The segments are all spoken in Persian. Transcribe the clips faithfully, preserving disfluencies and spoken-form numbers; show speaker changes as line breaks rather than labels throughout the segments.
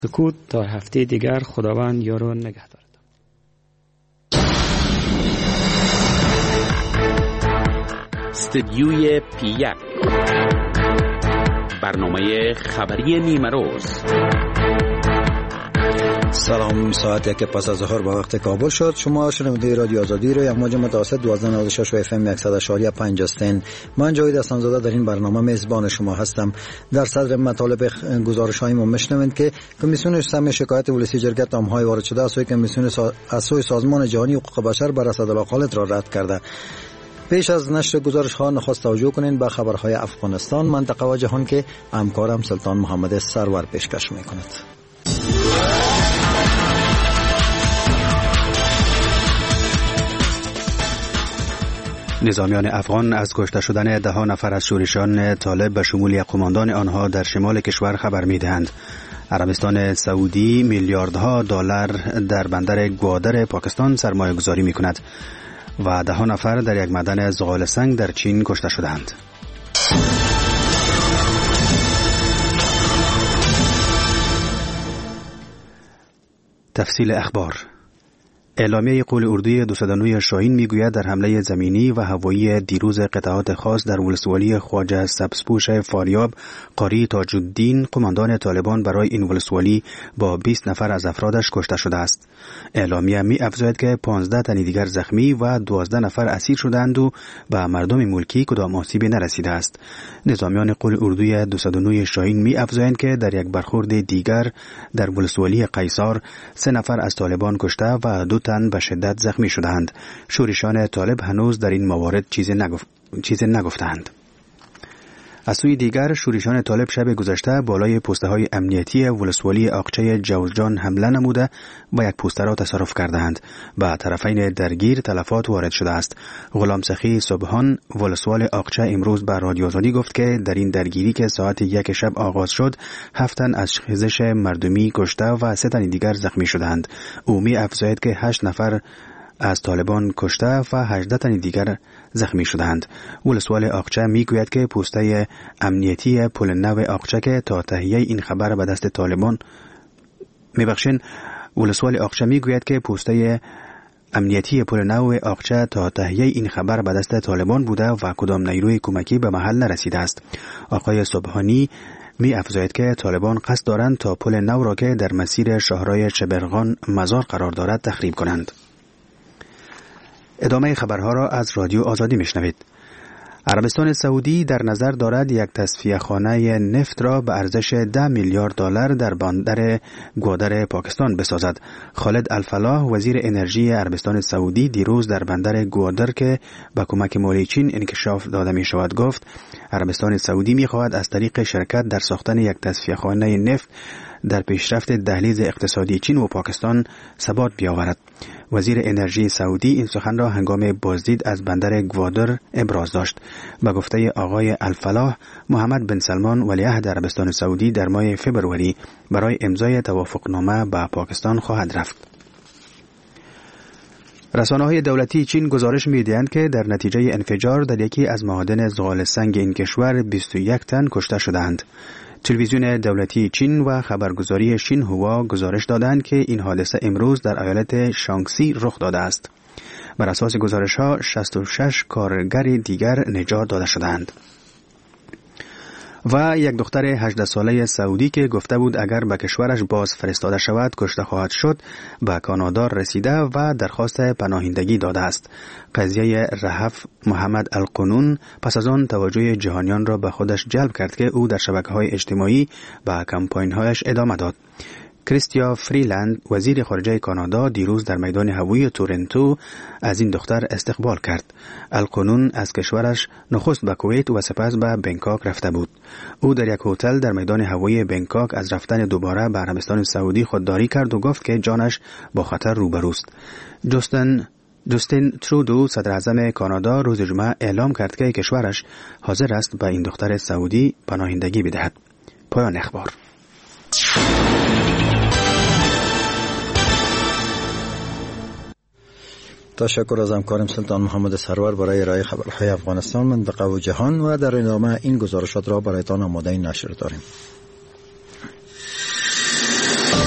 سکوت تا هفته دیگر. خداوند یار و نگهدار.
استدیوی پیک، برنامه خبری نیمه روز.
سلام، ساعت یک پس از ظهر با وقت کابل شد. شما شنونده رادیو آزادی رو یک موج متوسط دوازده نود و شش و اف ام صد و شش و پنج هستین. من جاوید حسن‌زاده در این برنامه میزبان شما هستم. در صدر مطالب گزارش‌های ما میشنوید که کمیسیون سم شکایت ولسی جرگه تام‌های وارد شده از سوی کمیسیون از سوی سازمان جهانی حقوق بشر بر اسدالله خالد را رد کرده. پیش از نشر گزارش‌ها نخست توجه کنین به خبرهای افغانستان، منطقه و جهان که همکارم سلطان محمد سرور پیشکش می‌کند.
نظامیان افغان از کشته شدن ده نفر از شورشیان طالب به شمول یک قماندان آنها در شمال کشور خبر می‌دهند. عربستان سعودی میلیاردها دلار در بندر گوادر پاکستان سرمایه گذاری می‌کند و ده نفر در یک معدن زغال سنگ در چین کشته شدند. تفصیل اخبار. اعلامیه قول اردوی دو صد و نه شاهین میگوید در حمله زمینی و هوایی دیروز قطعات خاص در ولسوالی خواجه سبزپوش فاریاب، قاری تاج الدین قماندان طالبان برای این ولسوالی با بیست نفر از افرادش کشته شده است. اعلامیه می افزاید که پانزده تن دیگر زخمی و دوازده نفر اسیر شدند و به مردم ملکی کدام آسیبی نرسیده است. نظامیان قول اردوی دو صد و نه شاهین می افزایند که در یک برخورد دیگر در ولسوالی قیصار سه نفر از طالبان کشته و دو تن به شدت زخمی شدند. شورشیان طالب هنوز در این موارد چیزی نگفت چیزی نگفتند. از سوی دیگر شورشیان طالب شب گذشته بالای پوسته های امنیتی ولسوالی آقچه جوزجان حمله نموده و یک پوسته را تصرف کردند. به طرفین درگیر تلفات وارد شده است. غلام سخی صبحان ولسوال آقچه امروز به رادیو آزادی گفت که در این درگیری که ساعت یک شب آغاز شد، هفت تن از خیزش مردمی کشته و سه تن دیگر زخمی شدند. او می افزاید که هشت نفر از طالبان کشته و هجده تن دیگر زخمی شدند. ولسوال آقچه میگوید که پوسته امنیتی پل نو آقچه که تا تهیه این خبر به دست طالبان میبخشین ولسوال آقچه میگوید که پوسته امنیتی پل نو آقچه تا تهیه این خبر به دست طالبان بوده و کدام نیروی کمکی به محل نرسیده است. آقای صبحانی می افزاید که طالبان قصد دارند تا پل نو را که در مسیر شاهرای چبرغان مزار قرار دارد تخریب کنند. ادامه خبرها را از رادیو آزادی میشنوید. عربستان سعودی در نظر دارد یک تصفیه خانه نفت را به ارزش ده میلیارد دلار در بندر گوادر پاکستان بسازد. خالد الفلاح وزیر انرژی عربستان سعودی دیروز در بندر گوادر که با کمک مالی چین انکشاف داده می شود گفت عربستان سعودی می خواهد از طریق شرکت در ساختن یک تصفیه خانه نفت در پیشرفت دهلیز اقتصادی چین و پاکستان ثبات بیاورد. وزیر انرژی سعودی این سخن را هنگام بازدید از بندر گوادر ابراز داشت. به گفته آقای الفلاح، محمد بن سلمان ولیعهد عربستان سعودی در ماه فبروری برای امضای توافقنامه با پاکستان خواهد رفت. رسانه‌های دولتی چین گزارش می‌دهند که در نتیجه انفجار در یکی از معادن زغال سنگ این کشور بیست و یک تن کشته شدند. تلویزیون دولتی چین و خبرگزاری شینهوا گزارش دادند که این حادثه امروز در ایالت شانگسی رخ داده است. بر اساس گزارش‌ها شصت و شش کارگر دیگر نجات داده شدند. و یک دختر هجده ساله سعودی که گفته بود اگر به کشورش باز فرستاده شود کشته خواهد شد به کانادا رسیده و درخواست پناهندگی داده است. قضیه رهف محمد القنون پس از آن توجه جهانیان را به خودش جلب کرد که او در شبکه‌های اجتماعی به کمپاین‌هایش ادامه داد. کریستیا فریلند وزیر خارجه کانادا دیروز در میدان هوایی تورنتو از این دختر استقبال کرد. القنون از کشورش نخست به کویت و سپس به بنکاک رفته بود. او در یک هتل در میدان هوایی بنکاک از رفتن دوباره به عربستان سعودی خودداری کرد و گفت که جانش با خطر روبروست. جاستین جاستین ترودو صدر اعظم کانادا روز جمعه اعلام کرد که کشورش حاضر است به این دختر سعودی پناهندگی بدهد. پایان اخبار.
تشکر از همکارم سلطان محمد سرور برای ارائه خبرهای افغانستان، منطقه و جهان و در ادامه این گزارشات را برایتان آماده نشر داریم.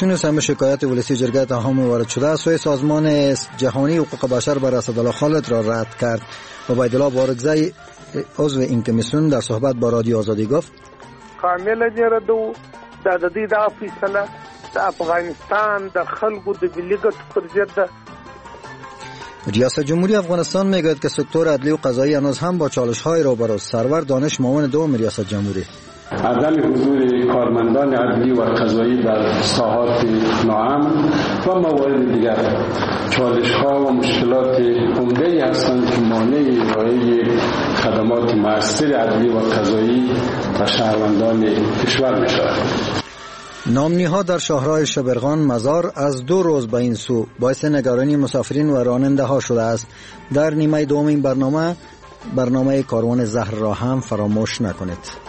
کمیسیون سم شکایت ولسی جرگه اتهام وارد شده از سوی سازمان جهانی حقوق بشر بر اسدالله خالد را رد کرد. عبیدالله بارگزی عضو این کمیسیون در صحبت با رادیو آزادی گفت
کاملا جردو د دې د فیصله د افغانستان د خلکو د ملي ګټو پر ضد ده.
ریاست جمهوری افغانستان میگوید که سکتور عدلی و قضایی هنوز هم با چالش‌های روبروست. سرور دانش معاون دوم ریاست جمهوری
عدم حضور کارمندان عدلی و قضایی در ساحات ناامن و موارد دیگر چالش‌ها و مشکلات عمده‌ای هستند که مانع ارائه خدمات مؤثر عدلی و قضایی و شهروندان کشور می‌شود.
نامنی‌ها در شاهراه شبرغان مزار از دو روز به این سو باعث نگرانی مسافرین و راننده‌ها شده است. در نیمه دوم این برنامه برنامه کاروان زهر را هم فراموش نکنید.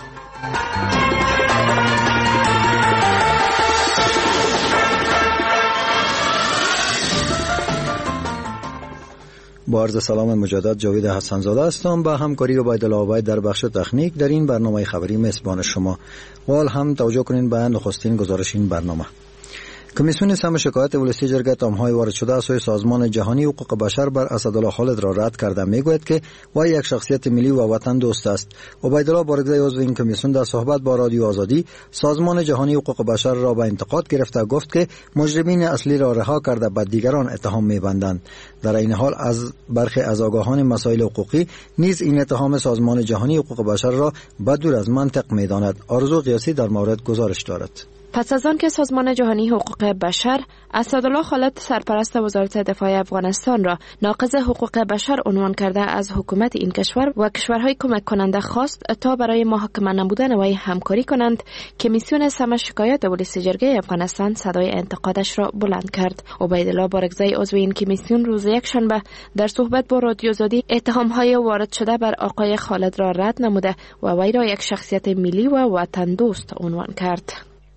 با عرض سلام مجدد جاوید حسن‌زاده هستم. با همکاری عبیدالله عبید در بخش تکنیک در این برنامه خبری میزبان شما. قال هم توجه کنین به نخستین گزارش این برنامه. کمیسیون سم شکایت ولسی جرگه اتهام‌های وارد شده از سوی سازمان جهانی حقوق بشر بر اسدالله خالد را رد کرده. میگوید که وی یک شخصیت ملی و وطن دوست است. عبیدالله بارگزی عضو این کمیسیون در صحبت با رادیو آزادی سازمان جهانی حقوق بشر را به انتقاد گرفته گفت که مجرمین اصلی را رها کرده به دیگران اتهام می‌بندند. در این حال از برخی از آگاهان مسائل حقوقی نیز این اتهام سازمان جهانی حقوق بشر را بدور از منطق می‌داند. آرزو قیاسی در مورد گزارش دارد.
پس از آن که سازمان جهانی حقوق بشر اسدالله خالد سرپرست وزارت دفاع افغانستان را ناقض حقوق بشر عنوان کرده از حکومت این کشور و کشورهای کمک کننده خواست تا برای محاکمه نمودن وی همکاری کنند، کمیسیون سم شکایت ولسی جرگه افغانستان صدای انتقادش را بلند کرد. عبیدالله بارگزی عضو این کمیسیون روز یکشنبه در صحبت با رادیو آزادی اتهام‌های وارد شده بر آقای خالد را رد نموده و وی را یک شخصیت ملی و وطن دوست عنوان کرد.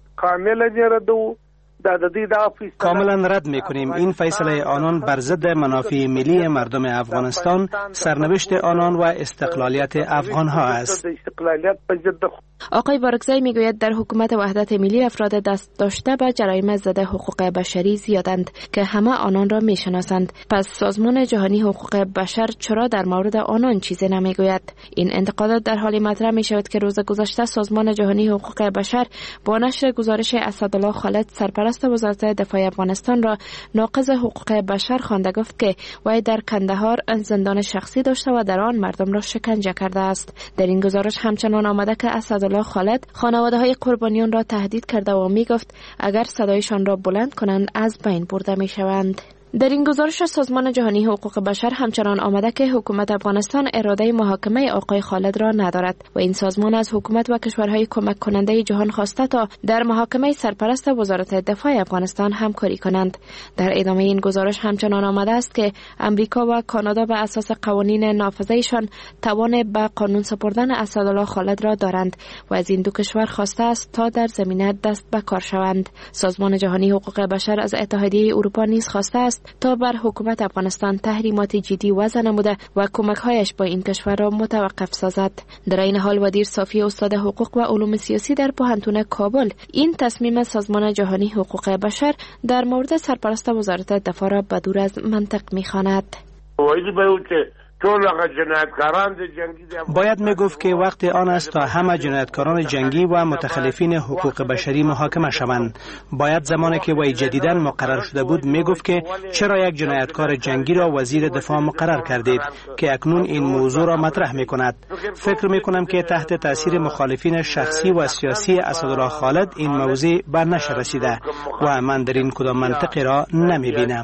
کاملا رد می‌کنیم. این فیصله آنان بر ضد منافع ملی مردم افغانستان، سرنوشت آنان و استقلالیت افغان‌ها است.
آقای بارگزی میگوید در حکومت وحدت ملی افراد دست داشته به جرایم ضد حقوق بشری زیادند که همه آنان را میشناسند. پس سازمان جهانی حقوق بشر چرا در مورد آنان چیزی نمیگوید؟ این انتقادات در حالی مطرح می شود که روز گذشته سازمان جهانی حقوق بشر با نشر گزارش اسدالله خالد سرپرست وزارت دفاع افغانستان را ناقض حقوق بشر خوانده گفت که وی در کندهار زندان شخصی داشته و در آن مردم را شکنجه کرده است. در این گزارش همچنان آمده که اسدالله خالد خانواده‌های قربانیان را تهدید کرده و می گفت اگر صدایشان را بلند کنند از بین برده می شوند. در این گزارش سازمان جهانی حقوق بشر همچنان آمده که حکومت افغانستان اراده محاکمه آقای خالد را ندارد و این سازمان از حکومت و کشورهای کمک کننده جهان خواسته تا در محاکمه سرپرست وزارت دفاع افغانستان همکاری کنند. در ادامه این گزارش همچنان آمده است که امریکا و کانادا به اساس قوانین نافذه‌شان توان به قانون سپردن اسدالله خالد را دارند و از این دو کشور خواسته است تا در زمینه دست به کار شوند. سازمان جهانی حقوق بشر از اتحادیه اروپا نیز خواسته است تا بر حکومت افغانستان تحریمات جدی وضع نموده و کمک‌هایش با این کشور را متوقف سازد. در این حال وزیر صافی استاد حقوق و علوم سیاسی در پوهنتون کابل این تصمیم سازمان جهانی حقوق بشر در مورد سرپرست وزارت دفاع را بدور از منطق می‌خواند.
باید میگفت که وقت آن است تا همه جنایتکاران جنگی و متخلفین حقوق بشری محاکمه شوند. باید زمانی که وی جدیداً مقرر شده بود میگفت که چرا یک جنایتکار جنگی را وزیر دفاع مقرر کردید که اکنون این موضوع را مطرح میکند. فکر میکنم که تحت تاثیر مخالفین شخصی و سیاسی اسدالله خالد این موضوع بر نشر رسیده و من در این کدام منطقی را نمیبینم.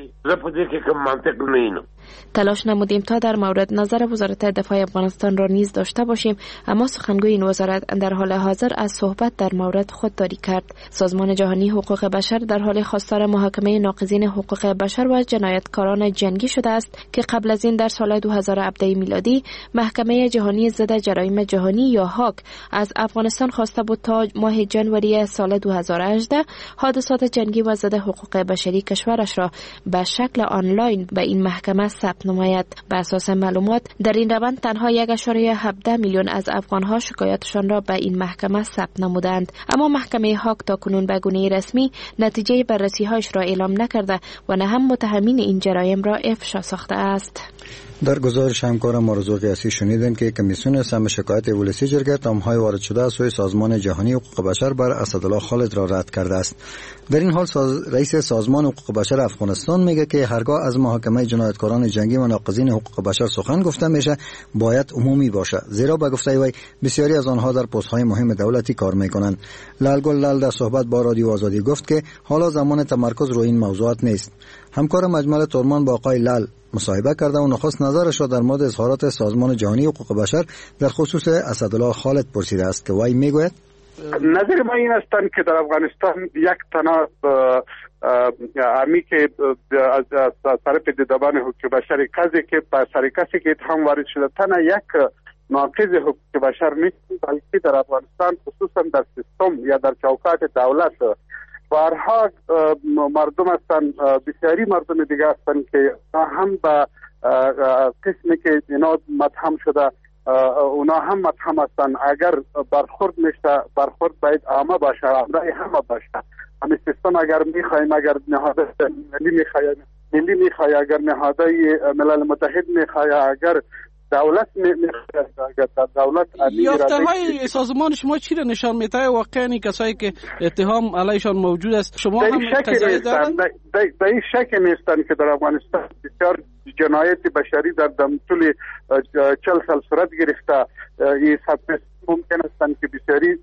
تلاش نمودیم تا در مورد نظر وزارت دفاع افغانستان را نیز داشته باشیم، اما سخنگوی این وزارت در حال حاضر از صحبت در مورد خودداری کرد. سازمان جهانی حقوق بشر در حال خواستار محاکمه ناقضین حقوق بشر و جنایتکاران جنگی شده است که قبل از این در سال دو هزار و هفده میلادی محکمه جهانی ضد جرایم جهانی یا هاگ از افغانستان خواسته بود تا ماه ژانویه سال دو هزار و هجده حادثات جنگی و ضد حقوق بشری کشورش را به شکل آنلاین به این محکمه ثبت نماید. به اساس معلومات در این روند تنها یک و هفده میلیون از افغانها شکایاتشان را به این محکمه ثبت نمودند، اما محکمه هاگ تا کنون به گونه رسمی نتیجه بررسی‌هایش را اعلام نکرده و نه هم متهمین این جرایم را افشا ساخته است.
در گزارش همکار مرزوق قیاسی شنیدیم که کمیسیون سم شکایت ولسی جرگه تمهای وارد شده از سوی سازمان جهانی حقوق بشر بر اسدالله خالد را رد کرده است. در این حال ساز... رئیس سازمان حقوق بشر افغانستان میگه که هرگاه از محاکمه جنایتکاران جنگی و ناقضین حقوق بشر سخن گفته میشه باید عمومی باشه، زیرا به گفته وی بسیاری از آنها در پست‌های مهم دولتی کار میکنند. لالگل لال در صحبت با رادیو آزادی گفت که حالا زمان تمرکز روی این موضوعات نیست. همکار مجمل تورمان با آقای لال مصاحبه کرده و نخست نظرش را در مورد اظهارات سازمان جهانی حقوق بشر در خصوص اسدالله خالد پرسیده است که وی میگوید
نظر ما این است که در افغانستان یک تنها امی که از طرف دیدبان حقوق بشر کسی که به سر کسی که اتهام وارد شده تنها یک ناقض حقوق بشر نیست، بلکه در افغانستان خصوصا در سیستم یا در چوکات دولت بارها مردم هستند، بسیاری مردم دیگه هستند که هم به قسمی که اینا متهم شده اونا هم متهم هستند. اگر برخورد میشه برخورد باید عامه باشه، عامه همه باشه. همین سیستم اگر میخوایم، اگر نهاد ملی میخوایم ملی میخوایم اگر نهاد ملل متحد میخوایم، اگر دولت میخواید دولت
یافته‌های سازمان شما چی را نشان میده؟ واقعا این کسایی که اتهام علیشان موجود است شما هم قضیه دارند؟
در این شک نیستن که در افغانستان بسیار جنایت بشری در طول چل سال صورت گرفته. این سطح ممکن است که بسیاری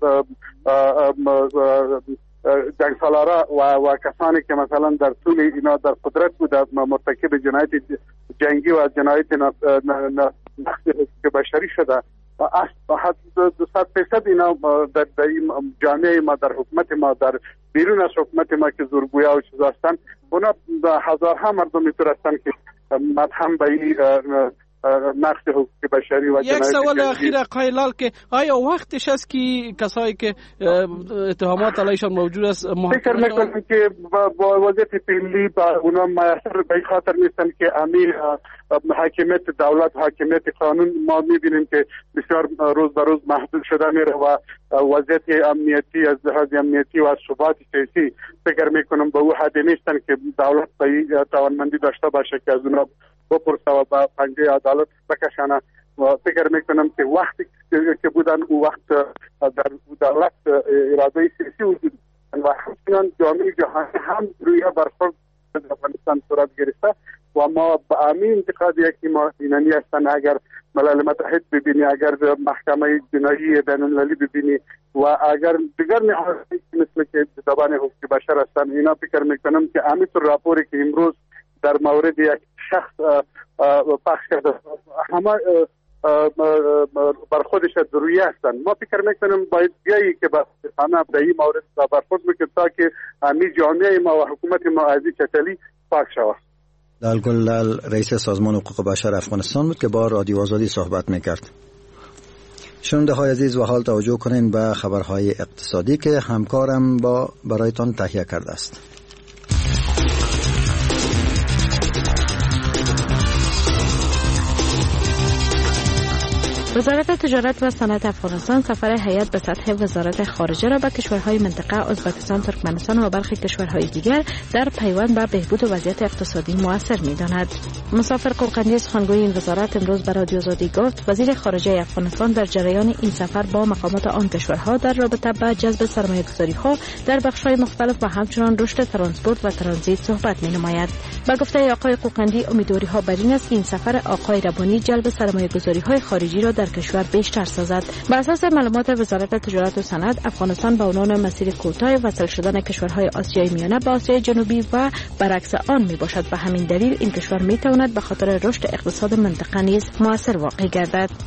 جنگ سالارا و, و کسانی که مثلا در طول اینا در قدرت بوده مرتکب جنایت جنگی و جنایت نقض حقوق بشری شده. دو صد درصد اینا در, در جامعه ما، در حکومت ما، در بیرون از حکومت ما که زورگویا و چیز هستن، اونا هزارها مردم میتور هستن که متهم به این نقض حقوق بشری و
یک سوال اخیر آقای لال که آیا وقتش است که کسایی که اتهامات علیشان موجود است
فکر میکنم که با وضعیت فعلی با اونا میسر به خاطر نیستن که امیر حاکمیت دولت، حاکمیت قانون ما میبینیم که بسیار روز به روز محدود شده میره و وضعیت امنیتی از لحاظ امنیتی و از ثبات سیاسی فکر میکنم به او حد نیستن که دولت به توانمندی داشته باشه که از اونا بپرسه و با پنجه عدالت بکشانه. و فکر میکنم که وقتی که بودن او وقت در دولت اراده سیاسی وجود و همچنان جامعه جهانی هم روی برخورد افغانستان صورت گرفته و ما به همین انتقاد یکی ما اینانی هستن. اگر ملل متحد ببینی، اگر محکمه جنایی بین المللی ببینی و اگر دیگر نهادهایی مثل که دیدبان حقوق بشر هستن، اینا فکر میکنم که همینطور راپوری که امروز در مورد یک شخص پخش کرده همه بر خودش روی هستن. ما فکر میکنم باید بیایی که همه به این مورد برخورد میکنه تا که همین جامعه ما و حکومت ما از این چتلی پاک شود.
لالگل لال رئیس سازمان حقوق بشر افغانستان بود که با رادیو آزادی صحبت میکرد. شنونده های عزیز و حال توجه کنین به خبرهای اقتصادی که همکارم با برایتان تهیه کرده است.
وزارت تجارت و صنعت افغانستان سفر هیئت به سطح وزارت خارجه را به کشورهای منطقه ازبکستان، ترکمنستان و برخی کشورهای دیگر در پیوند به بهبود وضعیت اقتصادی مؤثر می‌داند. مسافر قوقندی سخنگوی این وزارت امروز به رادیو آزادی گفت وزیر خارجه افغانستان در جریان این سفر با مقامات آن کشورها در رابطه با جذب سرمایه‌گذاری‌ها در بخش‌های مختلف و همچنان رشد ترانسپورت و ترانزیت صحبت می‌نماید. با گفته آقای قوقندی امیدواری‌ها بر این است که این سفر آقای ربانی جلب سرمایه‌گذاری‌های خارجی را در کشور بیشتر سازد. بر اساس معلومات وزارت تجارت و صنعت، افغانستان به عنوان مسیر کوتاه وصل شدن کشورهای آسیای میانه به آسیای جنوبی و برعکس آن می باشد. به همین دلیل این کشور می تواند به خاطر رشد اقتصاد منطقه نیز مؤثر واقع گردد.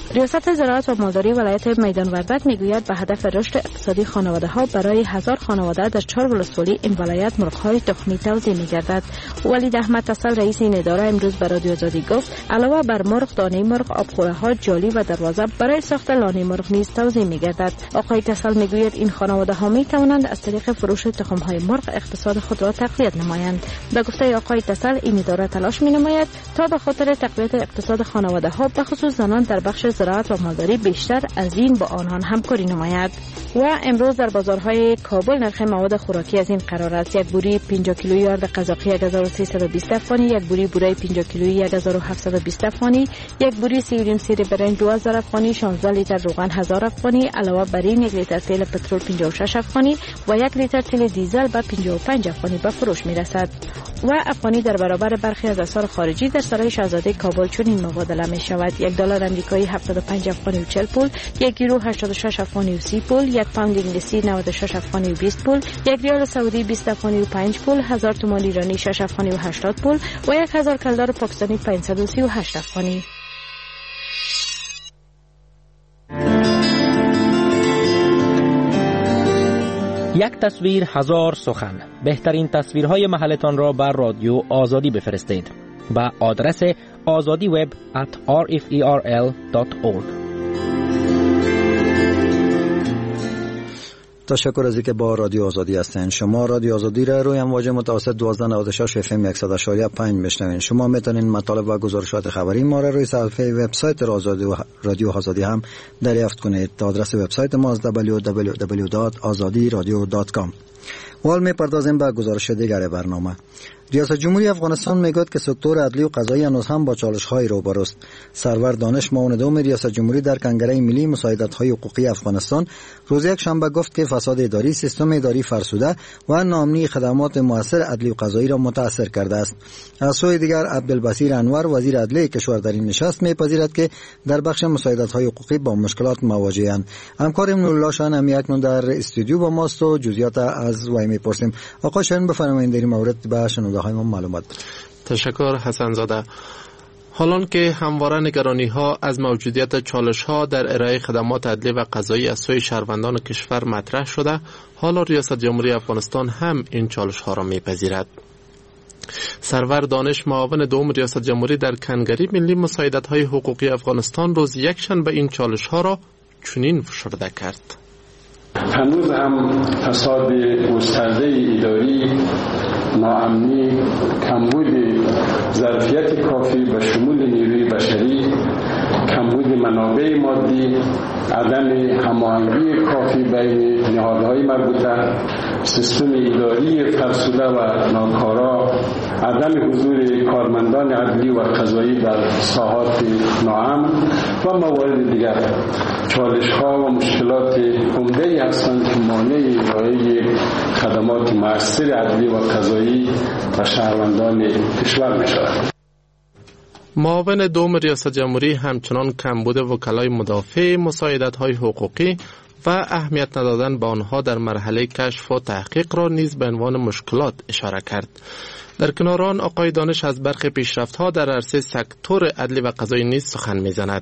ریاست زراعت و مالداری ولایت میدان وردک میگوید به هدف رشد اقتصادی خانواده ها برای هزار خانواده در چهار ولسوالی این ولایت مرغ‌های تخمی توزیع می‌گردد. ولید احمد تسل رئیس این اداره امروز به رادیو آزادی گفت علاوه بر مرغ، دانه مرغ، آبخوره‌ها، جالی و دروازه برای ساخت لانه مرغ نیز توزیع می‌گردد. آقای تسل میگوید این خانواده ها می‌توانند از طریق فروش تخم‌های مرغ اقتصاد خود را تقویت نمایند. به گفته آقای تسل این اداره تلاش می‌نماید تا به خاطر تقویت اقتصاد خانواده ها به خصوص زنان در بخش زراعت و مالداری بیشتر از این با آنان همکاری نماید. و امروز در بازارهای کابل نرخ مواد خوراکی از این قرار است: یک بوری پنجاه کیلویی آرد قزاقی یک هزار و سیصد و بیست افغانی، یک بوری بوره پنجاه کیلویی یک هزار و هفتصد و بیست افغانی، یک بوری سیوریم سیر برنج دو هزار افغانی، شانزده لیتر روغن هزار افغانی، علاوه بر این یک لیتر تیل پترول پنجاه و شش افغانی و یک لیتر تیل دیزل به پنجاه و پنج افغانی به فروش میرسد. و افغانی در برابر برخی از اسعار خارجی در سرای شاهزاده کابل چنین مبادله می شود: یک دلار آمریکایی هفتاد و پنج افغانی و چهل پول، یک یورو هشتاد و شش افغانی و سی پول، یک پوند انگلیسی نود و شش افغانی و بیست پول، یک ریال سعودی بیست افغانی و پنج پول، هزار تومان ایرانی شش افغانی و هشتاد پول و یک هزار کلدار پاکستانی پانصد و سی و هشت افغانی.
یک تصویر هزار سخن. بهترین تصویرهای محلتان را بر رادیو آزادی بفرستید با آدرس آزادی وب ات آر اف ای آر ال دات اورگ.
تشکر از اینکه با رادیو آزادی هستین. شما رادیو آزادی را روی امواج متوسط دوازده نود و شش اف ام صد و شش و پنج میشنوین. شما میتونین مطالب و گزارشات خبری ما را روی صفحه وبسایت رادیو آزادی هم دریافت کنید. آدرس وبسایت ما دبلیو دبلیو دبلیو دات آزادی رادیو دات کام. حال میپردازیم به گزارش دیگر برنامه. ریاست جمهوری افغانستان میگوید که سکتور عدلی و قضایی هنوز هم با چالش‌های روبروست. سرور دانش معاون دوم ریاست جمهوری در کنگره ملی مساعدت‌های حقوقی افغانستان روز یک شنبه گفت که فساد اداری، سیستم اداری فرسوده و ناامنی خدمات مؤثر عدلی و قضایی را متاثر کرده است. از سوی دیگر عبدالبصیر انور وزیر عدلیه کشور در این نشست میپذیرد که در بخش مساعدت‌های حقوقی با مشکلات مواجه‌اند. همکارم نورالله شاهین هم اکنون در استودیو با ماست و جزئیات از وی میپرسیم. آقا شاهین بفرمایید در این مورد به شنونده‌های ما معلومات.
تشکر حسن زاده. حالان که همواره نگرانی ها از موجودیت چالش ها در ارائه خدمات عدلی و قضایی از سوی شهروندان کشور مطرح شده، حالا ریاست جمهوری افغانستان هم این چالش ها را میپذیرد. سرور دانش معاون دوم ریاست جمهوری در کنگره ملی مساعدت های حقوقی افغانستان روز یکشنبه این چالش ها را چنین فشرده کرد:
هنوز هم فساد گسترده اداری، ناامنی، کمبود ظرفیت کافی به شمول نیروی بشری، کمبود منابع مادی، عدم هماهنگی کافی بین نهادهای مربوطه، سیستم اداری فرسوده و ناکارا، عدم حضور کارمندان عدلی و قضایی در ساحات ناامن و موارد دیگر چالش‌ها و مشکلات عمده‌ای هستند که مانع ارائه خدمات مؤثر عدلی و قضایی و شهروندان کشور می‌شود.
معاون دوم ریاست جمهوری همچنان کمبود وکلای مدافع مساعدت‌های حقوقی و اهمیت ندادن به آنها در مرحله کشف و تحقیق را نیز به عنوان مشکلات اشاره کرد. در کنار آن آقای دانش از برخی پیشرفت‌ها در عرصه سکتور عدلی و قضایی نیز سخن می‌زند.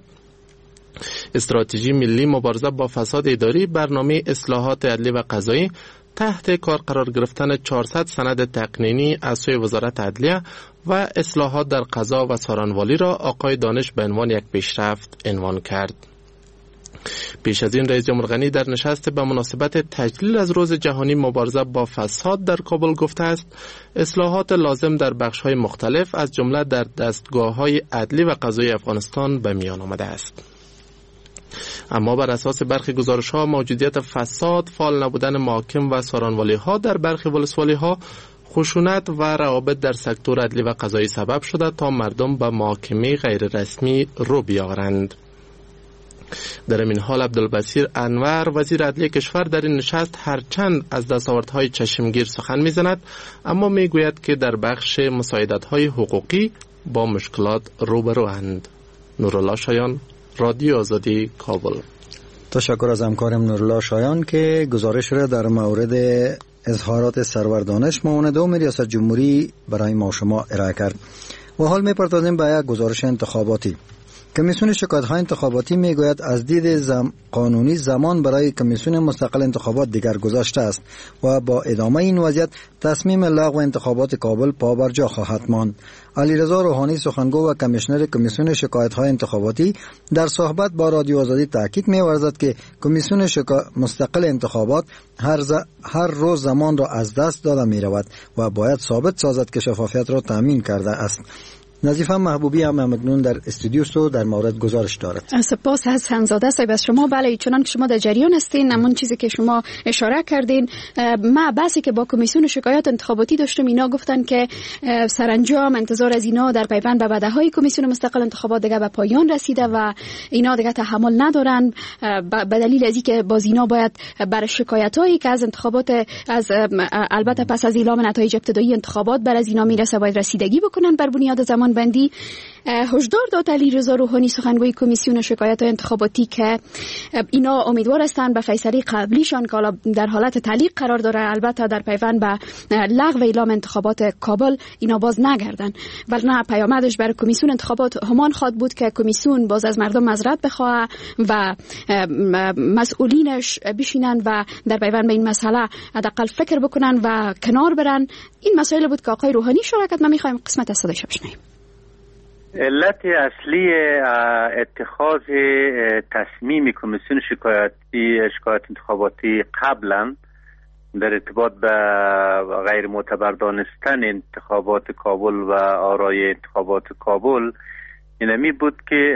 استراتژی ملی مبارزه با فساد اداری، برنامه اصلاحات عدلی و قضایی تحت کار قرار گرفتن چهارصد سند تقنینی از سوی وزارت عدلیه و اصلاحات در قضا و سارنوالی را آقای دانش به عنوان یک پیشرفت عنوان کرد. پیش از این رئیس جمهور غنی در نشست به مناسبت تجلیل از روز جهانی مبارزه با فساد در کابل گفته است اصلاحات لازم در بخش‌های مختلف از جمله در دستگاه‌های عدلی و قضایی افغانستان به میان آمده است. اما بر اساس برخی گزارش‌ها موجودیت فساد، فعال نبودن محاکم و سارنوالی‌ها در برخی ولسوالی‌ها، خشونت و روابط در سکتور عدلی و قضایی سبب شده تا مردم به محاکمه غیر رسمی رو بیاورند. در این حال عبدالبصیر انور وزیر عدلی کشور در این نشست هرچند از دستاوردهای چشمگیر سخن می‌زند، اما میگوید که در بخش مساعدت‌های حقوقی با مشکلات روبروند. نورالله شایان، رادیو آزادی، کابل.
تشکر از همکارم نورالله شایان که گزارش را در مورد اظهارات سرور دانش معاون دوم ریاست جمهوری برای ما شما ارائه کرد. و حال می‌پردازیم به یک گزارش انتخاباتی. کمیسیون شکایت‌های انتخاباتی میگوید از دید زم... قانونی زمان برای کمیسیون مستقل انتخابات دیگر گذشته است و با ادامه این وضعیت تصمیم لغو انتخابات کابل پابرجا خواهد ماند. علیرضا روحانی سخنگو و کمیشنر کمیسیون شکایت‌های انتخاباتی در صحبت با رادیو آزادی تاکید می‌ورزد که کمیسیون شکا... مستقل انتخابات هر, ز... هر روز زمان را از دست داده می‌رود و باید ثابت سازد که شفافیت را تامین کرده است. نظیفه محبوبی هم مکنون در استودیو سو در مورد گزارش دارد.
سپاس از حمزاده صاحب از شما. بله، چنان که شما در جریان هستین، همون چیزی که شما اشاره کردین، ما بحثی که با کمیسیون شکایات انتخاباتی داشتم، اینا گفتن که سرانجام انتظار از اینا در پیوند به وعده‌های کمیسیون مستقل انتخابات دیگه به پایان رسیده و اینا دیگه تحمل ندارن، به دلیل از اینکه باز اینا باید بر شکایتایی که از انتخابات از البته پس از اعلام نتایج ابتدایی انتخابات بر از اینا میرسه باید رسیدگی بکنن بر بنیاد زمان بندی. هشدار داد علیرضا روحانی سخنگوی کمیسیون شکایات انتخاباتی که اینا امیدوار هستند به فیصله قبلیشان که حالا در حالت تعلیق قرار داره، البته در پیوند به لغو اعلام انتخابات کابل اینا باز نگردن، بل نه پیامدش برای کمیسیون انتخابات همان خواد بود که کمیسیون باز از مردم معذرت بخواه و مسئولینش بشینن و در پیوند به این مسئله حداقل فکر بکنن و کنار برن. این مسائل بود که آقای روحانی شرکت. ما می‌خوایم قسمت از صدایش بشنویم.
علت اصلی اتخاذ تصمیم کمیسیون شکایتی شکایت انتخاباتی قبلا در ارتباط به غیر معتبر دانستن انتخابات کابل و آرای انتخابات کابل اینمی بود که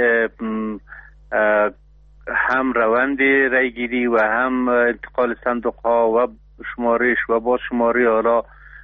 هم روند رایگیری و هم انتقال صندوق ها و شمارش و با شماری آرا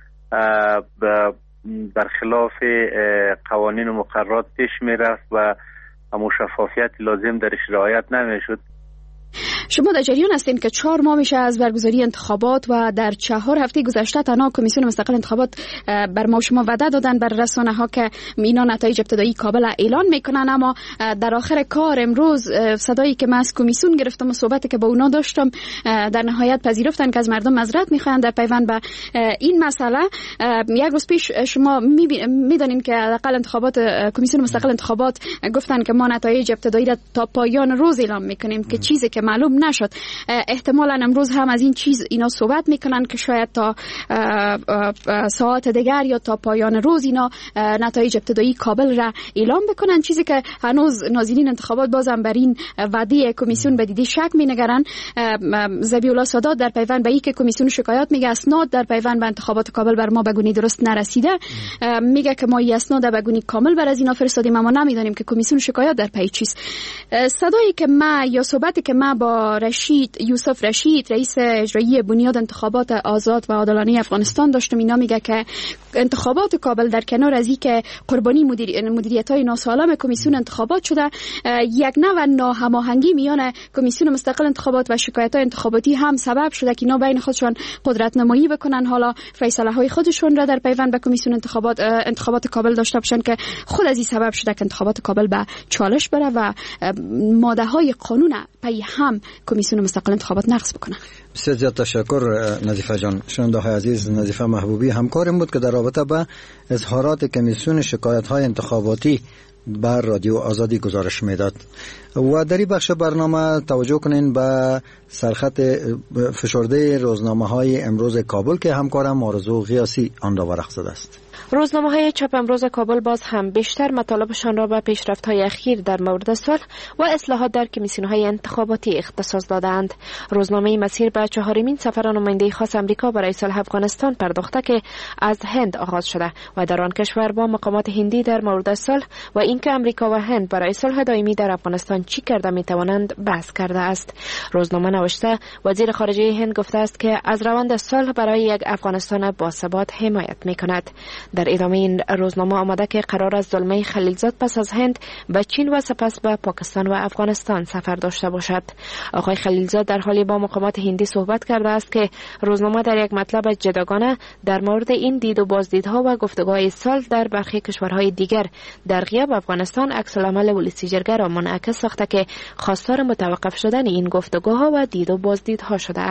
برخلاف قوانین و مقررات پیش می رفت و شفافیت لازم درش رعایت نمی شد.
شما در جریان هستین که چهار ماه میشه از برگزاری انتخابات و در چهار هفته گذشته تنها کمیسیون مستقل انتخابات بر ما شما وعده دادن بر رسانه ها که اینا نتایج ابتدایی کابل اعلان میکنن، اما در آخر کار امروز صدایی که من از کمیسیون گرفتم و صحبتی که با اونا داشتم در نهایت پذیرفتن که از مردم معذرت میخوان در پیوند به این مسئله. یک روز پیش شما میدونین که حداقل انتخابات کمیسیون مستقل انتخابات گفتن که ما نتایج ابتدایی را تا پایان روز اعلام میکنیم که چیزی که معلوم نشد. احتمالاً امروز هم از این چیز اینا صحبت میکنن که شاید تا ساعت دیگر یا تا پایان روز اینا نتایج ابتدایی کابل را اعلام بکنن، چیزی که هنوز ناظرین انتخابات بازم بر این وعده کمیسیون به دیدی شک مینگرن. ذبیح‌الله سادات در پیوند به این که کمیسیون شکایات میگه اسناد در پیوند به انتخابات کابل بر ما به گونه درست نرسیده، میگه که ما این اسناد به گونه کامل بر از اینا فرستادیم اما نمیدونیم که کمیسیون شکایات در پی چیست. صدایی که ما یا صحبتی که ما با رشید یوسف رشید رئیس اجرایی بنیاد انتخابات آزاد و عادلانه افغانستان داشتم، اینا میگه که انتخابات کابل در کنار از اینکه قربانی مدیر... مدیریت‌های ناسالم کمیسیون انتخابات شده، یک نوع ناهماهنگی میان کمیسیون مستقل انتخابات و شکایت‌های انتخاباتی هم سبب شده که اینا بین خودشون قدرت نمایی بکنن، حالا فیصله‌های خودشون را در پیوند به کمیسیون انتخابات انتخابات کابل داشته باشن که خود از این سبب شده که انتخابات کابل به چالش بره و ماده‌های قانون پی هم کمیسیون مستقل انتخابات نقض بکنه.
بسیار زیاد تشکر نظیفه جان. شنونده های عزیز، نظیفه محبوبی همکارم بود که در رابطه با اظهارات کمیسیون شکایت های انتخاباتی بر رادیو آزادی گزارش میداد. و در این بخش برنامه توجه کنین به سرخط فشرده روزنامه های امروز کابل که همکارم آرزو غیاسی آن را ورق زده است.
روزنامه‌های چاپ امروز کابل باز هم بیشتر مطالبشان را به پیشرفت‌های اخیر در مورد صلح و اصلاحات در کمیسیون‌های انتخاباتی اختصاص دادند. روزنامه مسیر به چهارمین سفر نماینده خاص آمریکا برای صلح افغانستان پرداخته که از هند آغاز شده و در آن کشور با مقامات هندی در مورد صلح و اینکه آمریکا و هند برای صلح دائمی در افغانستان چی کرده می‌توانند بحث کرده است. روزنامه نوشته وزیر خارجه هند گفته است که از روند صلح برای یک افغانستان باثبات حمایت می‌کند. در ادامه این روزنامه آمده که قرار است زلمه خلیلزاد پس از هند به چین و سپس به پاکستان و افغانستان سفر داشته باشد. آقای خلیلزاد در حالی با مقامات هندی صحبت کرده است که روزنامه در یک مطلب جداگانه در مورد این دید و بازدیدها و گفتگوهای صلح در برخی کشورهای دیگر در غیاب افغانستان عکس العمل ولسی جرگه را منعکس ساخته که خواستار متوقف شدن این گفتگوها و دید و بازدیدها شده است.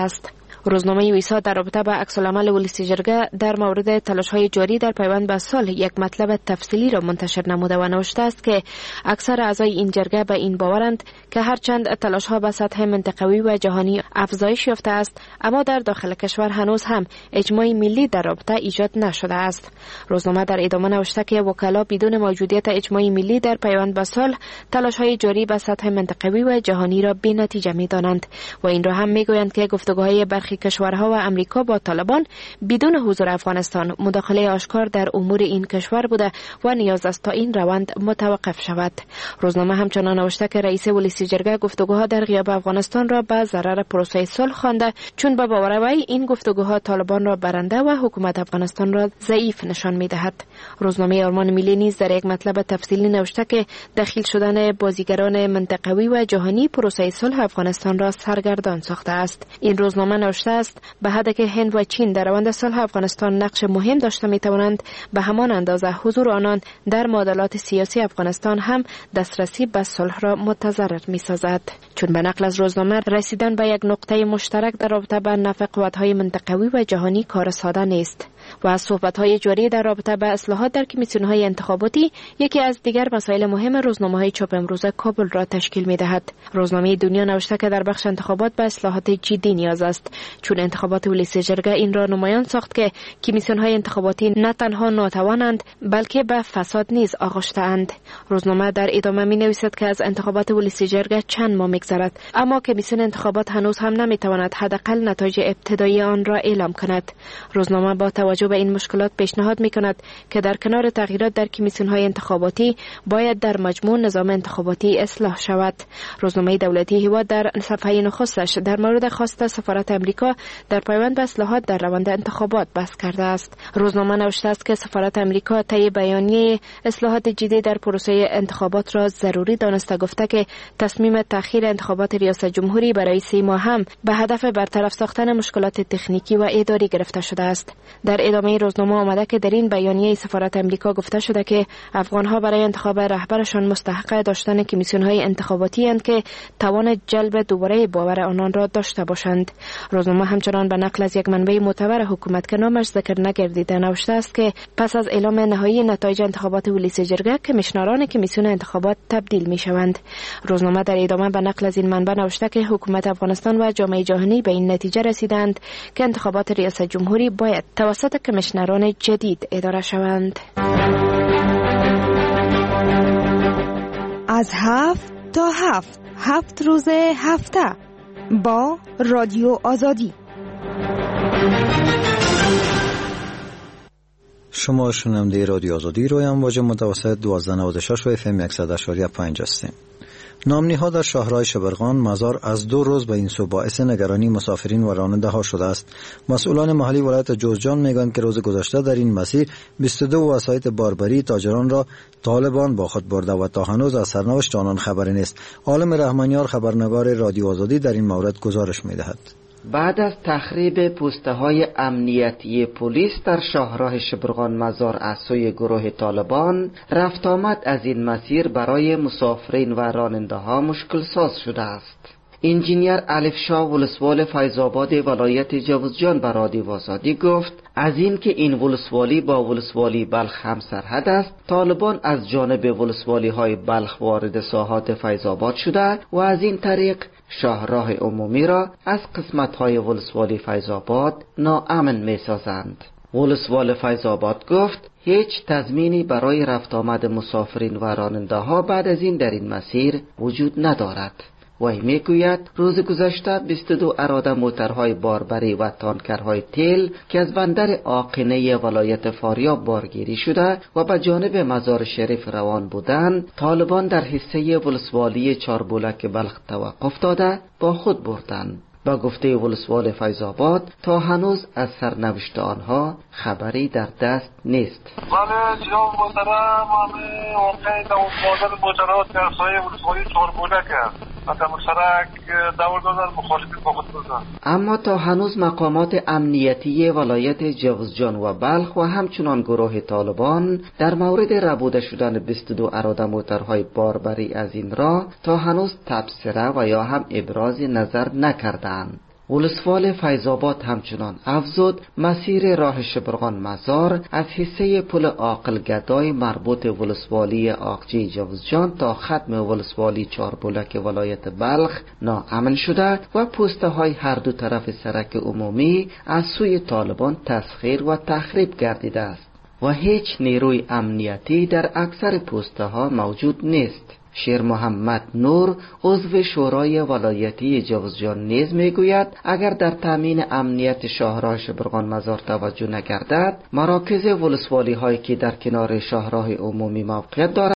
روزنامه ویسا در رابطه با عکس‌العمل ولسی جرگه در مورد تلاش‌های جاری در پیوند به صلح یک مطلب تفصیلی را منتشر نموده و نوشته است که اکثر اعضای این جرگه به این باورند که هرچند تلاش‌ها به سطح منطقوی و جهانی افزایش یافته است، اما در داخل کشور هنوز هم اجماع ملی در رابطه ایجاد نشده است. روزنامه در ادامه نوشته که وکلا بدون موجودیت اجماع ملی در پیوند به صلح تلاش‌های جاری به سطح منطقوی و جهانی را بی‌نتیجه می‌دانند و این را هم می‌گویند که گفتگوهای برخی کشورها و امریکا با طالبان بدون حضور افغانستان مداخله آشکار در امور این کشور بوده و نیاز است تا این روند متوقف شود. روزنامه همچنان نوشته که رئیس ولسی جرگه گفتگوها در غیاب افغانستان را به ضرر پروسه صلح خوانده، چون به باور وی این گفتگوها طالبان را برنده و حکومت افغانستان را ضعیف نشان می‌دهد. روزنامه آرمان ملی نیز در یک مطلب تفصیلی نوشته که دخیل شدن بازیگران منطقوی و جهانی پروسه صلح افغانستان را سرگردان ساخته است. این روزنامه نوشته است به حدی که هند و چین در روند صلح افغانستان نقش مهم داشته می‌توانند، به همان اندازه حضور آنان در معادلات سیاسی افغانستان هم دسترسی به صلح را متضرر می‌سازد. چون به نقل از روزنامه رسیدن به یک نقطه مشترک در رابطه با نفع قوت‌های منطقوی و جهانی کار ساده نیست و از صحبت‌های جاری در رابطه با اصلاحات در کمیسیون‌های انتخاباتی یکی از دیگر مسائل مهم روزنامه‌های چاپ امروزه کابل را تشکیل می‌دهد. روزنامه دنیا نوشته که در بخش انتخابات به اصلاحات جدی نیاز است، چون انتخابات ولسی جرگه این را نمایان ساخت که کمیسیون‌های انتخاباتی نه تنها ناتوانند بلکه به فساد نیز آغشته‌اند. روزنامه در ادامه می‌نویسد که از انتخابات ولسی جرگه چند ماه می‌گذرد، اما کمیسیون انتخابات هنوز هم نمی‌تواند حداقل نتایج ابتدایی آن را اعلام کند. روزنامه با توجه به این مشکلات پیشنهاد می‌کند که در کنار تغییرات در کمیسیون‌های انتخاباتی باید در مجموع نظام انتخاباتی اصلاح شود. روزنامه دولتی هوا در صفحه نخستش در مورد خواست سفارت امریکا در پیوند به اصلاحات در روند انتخابات بحث کرده است. روزنامه نوشته است که سفارت امریکا طی بیانیه اصلاحات جدی در پروسه انتخابات را ضروری دانسته گفته که تصمیم تأخیر انتخابات ریاست جمهوری برای سه ماه هم به هدف برطرف ساختن مشکلات تکنیکی و اداری گرفته شده است. در ادامه روزنامه آمده که در این بیانیه سفارت امریکا گفته شده که افغانها برای انتخاب رهبرشان مستحق داشتن کمیسیون‌های انتخاباتی اند که توان جلب دوباره باور آنان را داشته باشند. روزنامه همچنان به نقل از یک منبع معتبر حکومت که نامش ذکر نگردیده نوشته است که پس از اعلام نهایی نتایج انتخابات ولسی جرگه کمیشنران کمیسیون انتخابات تبدیل می شوند. روزنامه در ادامه به نقل از این منبع نوشته که حکومت افغانستان و جامعه جهانی به این نتیجه رسیدند که انتخابات ریاست جمهوری باید توسط کمیشنران جدید اداره شوند.
از هفت تا هفت هفت روز هفته با رادیو آزادی.
شما شنونده رادیو آزادی روی امواج متوسط دوازده نود و شش و اف ام صد و اشاری پنج هستیم. نامنی‌ها در شهرهای شبرغان مزار از دو روز به این سو باعث نگرانی مسافرین و راننده ها شده است. مسئولان محلی ولایت جوزجان میگویند که روز گذشته در این مسیر بیست و دو وسایط باربری تاجران را طالبان با خود برده و تا هنوز از سرنوشت آنان خبری نیست. عالم رحمانیار خبرنگار رادیو آزادی در این مورد گزارش می‌دهد.
بعد از تخریب پوسته‌های امنیتی پلیس در شاهراه شبرغان مزار از سوی گروه طالبان، رفت آمد از این مسیر برای مسافرین و راننده‌ها مشکل ساز شده است. انجینیر الف شاه ولسوال فیض‌آباد ولایت جوزجان به رادیو آزادی گفت از این که این ولسوالی با ولسوالی بلخ هم سرحد است، طالبان از جانب ولسوالی های بلخ وارد ساحات فیض‌آباد شده و از این طریق شاهراه عمومی را از قسمت های ولسوالی فیض‌آباد ناامن می سازند. ولسوال فیض‌آباد گفت هیچ تضمینی برای رفت آمد مسافرین و راننده ها بعد از این در این مسیر وجود ندارد. وی میگوید روز گذشته بیست و دو اراده موترهای باربری و تانکرهای تیل که از بندر آقینه ولایت فاریاب بارگیری شده و به جانب مزار شریف روان بودند، طالبان در حصه ولسوالی چاربولک بلخ توقف داده با خود بردند. با گفته ولسوال فیض‌آباد تا هنوز از سرنوشت آنها خبری در دست نیست.
بله جناب محترم، همه واقعی در مادر موترات در سایه ولسوالی چاربولک است.
اما تا هنوز مقامات امنیتی ولایت جوزجان و بلخ و همچنان گروه طالبان در مورد ربوده شدن بیست و دو اراده موترهای باربری از این راه تا هنوز تبصره و یا هم ابراز نظر نکردند. ولسوال فیض‌آباد همچنان افزود مسیر راه شبرغان مزار از حصه پل عاقل گدای مربوط ولسوالی آقچی جوزجان تا ختم ولسوالی چاربلک ولایت بلخ ناامن شده و پوسته های هر دو طرف سرک عمومی از سوی طالبان تسخیر و تخریب گردیده است و هیچ نیروی امنیتی در اکثر پوسته ها موجود نیست. شیر محمد نور عضو شورای ولایتی جوزجان نیز میگوید اگر در تامین امنیت شاهراه شبرغان مزار توجه نگردد، مراکز ولسوالی هایی که در کنار شاهراه عمومی موقعیت دارد